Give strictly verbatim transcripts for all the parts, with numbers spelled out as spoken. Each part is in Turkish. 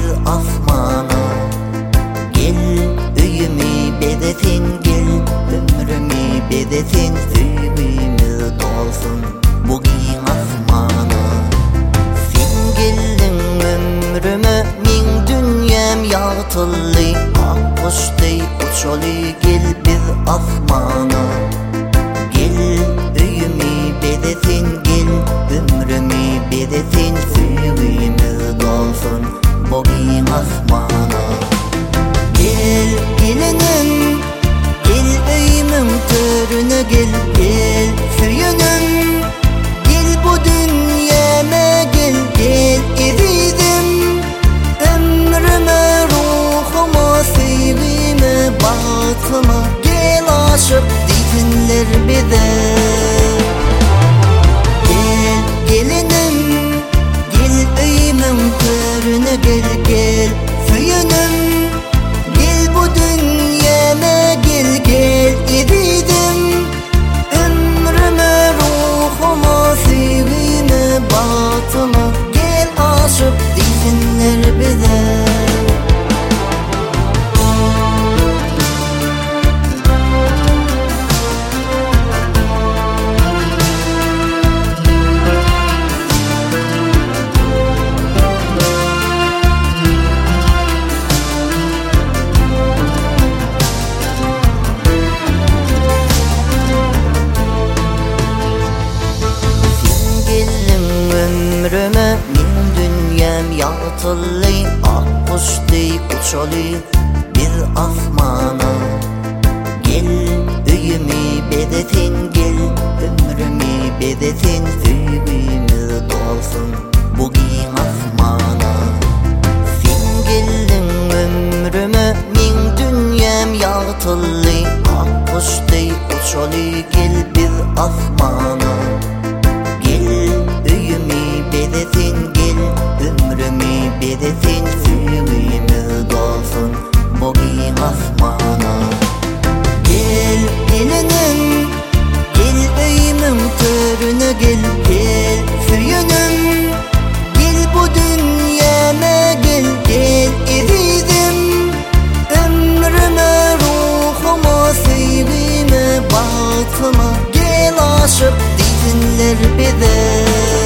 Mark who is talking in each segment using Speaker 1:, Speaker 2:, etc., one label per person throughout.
Speaker 1: asmana. Gel öyümü bedetin, gel ömrümü bedetin, suyumuz dolsun bugün asmana. Sen geldin ömrüme, min dünyam yağtıllı, ak kuştay uçalı, gel biz asmana. Gel öyümü bedetin, gel ömrümü bedetin, suyumuz dolsun bugün asmana. Gel gelinim, gel öyümün törüne, gel gel söyünüm. Gel bu dünyama, gel gel eridim. Ömrüme, ruhuma, sevgime, batıma, gel aşık diyenler bize. Gel gelinim, gel öyümün törüne, gel gel söyünüm. Gel bu dünyama, gel gel eridim. Ömrüme, ruhuma, sevgime, batıma, gel aşık diyenler bize. Ömrüme, min dünyam yağtıllı, ak kuştay uçalı, bir asmana. Gel öyümü bedetin, gel ömrümü bedetin, suyumuz dolsun bugün asmana. Sen geldin ömrüme, min dünyam yağtıllı, ak kuştay uçalı, gel biz asmana. Gel öyümü bedetin, gel ömrümü bedetin, suyumuz dolsun bugün asmana. Gel gelinim, gel öyümün törüne, gel gel söyünüm. Gel bu dünyama, gel gel eridim. Ömrüme, ruhuma, sevgime, batıma, gel aşık diyenler bize.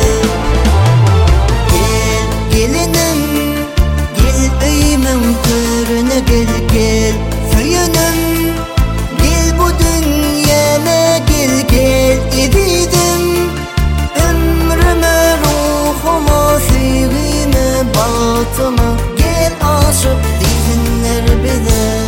Speaker 1: Gel gelinim, gel öyümün törüne, gel gel söyünüm. Gel bu dünyama, gel gel eridim. Ömrüme, ruhuma, sevgime, batıma, gel aşık diyenler bize.